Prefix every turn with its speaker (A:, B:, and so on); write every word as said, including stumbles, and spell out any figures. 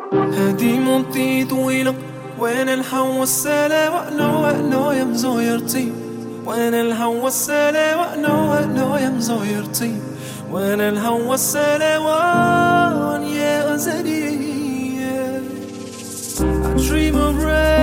A: هادي مونتي طويلة وانا الهوا السلا وقلو وقلو يا مزويرتي، وانا الهوا السلا وقلو وقلو يا مزويرتي، وانا الهوا السلا وان يا غزالي. I dream of rain